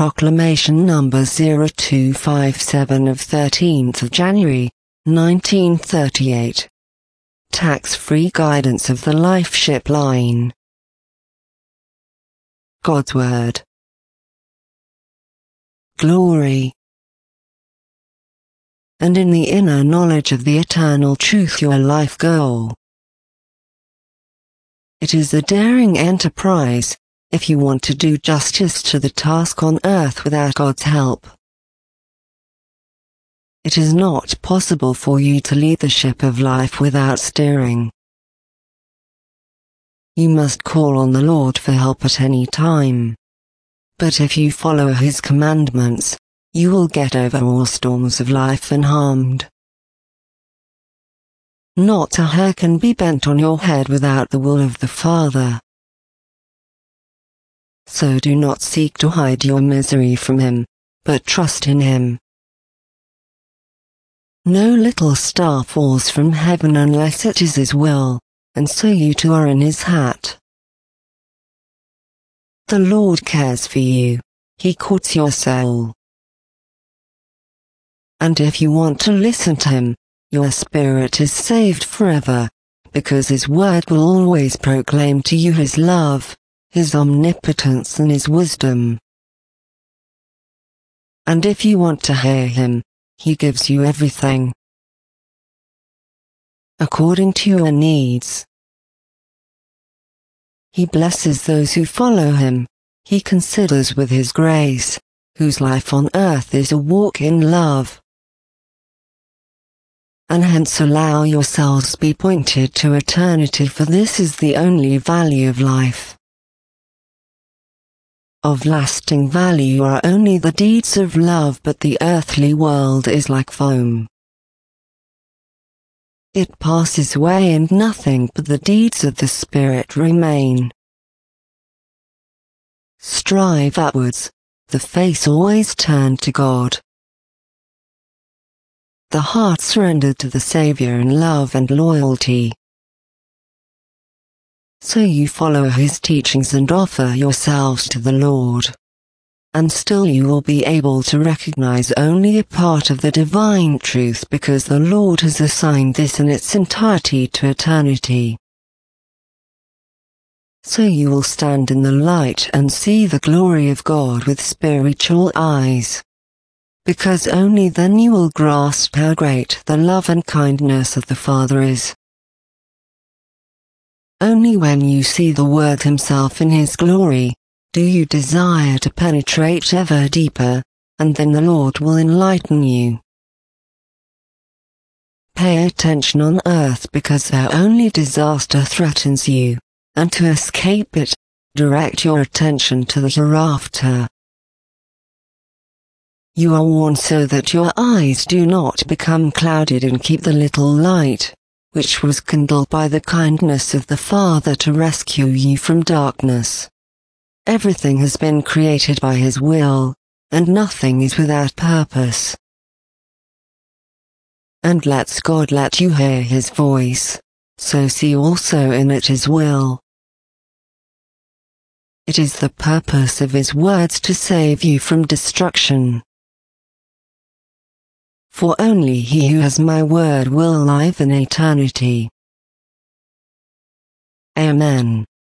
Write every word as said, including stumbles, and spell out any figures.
Proclamation number zero two five seven of thirteenth of January, nineteen thirty-eight. Tax-free guidance of the LifeShip line. God's Word. Glory. And in the inner knowledge of the eternal truth, your life goal. It is a daring enterprise, if you want to do justice to the task on earth without God's help. It is not possible for you to lead the ship of life without steering. You must call on the Lord for help at any time. But if you follow His commandments, you will get over all storms of life unharmed. Not a hair can be bent on your head without the will of the Father. So do not seek to hide your misery from Him, but trust in Him. No little star falls from heaven unless it is His will, and so you too are in His hat. The Lord cares for you. He courts your soul. And if you want to listen to Him, your spirit is saved forever, because His word will always proclaim to you His love, His omnipotence and His wisdom. And if you want to hear Him, He gives you everything, according to your needs. He blesses those who follow Him. He considers with His grace, whose life on earth is a walk in love. And hence allow yourselves be pointed to eternity, for this is the only value of life. Of lasting value are only the deeds of love, but the earthly world is like foam. It passes away and nothing but the deeds of the Spirit remain. Strive upwards, the face always turned to God. The heart surrendered to the Saviour in love and loyalty. So you follow His teachings and offer yourselves to the Lord. And still you will be able to recognize only a part of the divine truth, because the Lord has assigned this in its entirety to eternity. So you will stand in the light and see the glory of God with spiritual eyes. Because only then you will grasp how great the love and kindness of the Father is. Only when you see the Word Himself in His glory, do you desire to penetrate ever deeper, and then the Lord will enlighten you. Pay attention on earth, because there only disaster threatens you, and to escape it, direct your attention to the hereafter. You are warned so that your eyes do not become clouded, and keep the little light, which was kindled by the kindness of the Father to rescue you from darkness. Everything has been created by His will, and nothing is without purpose. And let God let you hear His voice, so see also in it His will. It is the purpose of His words to save you from destruction. For only he who has my word will live in eternity. Amen.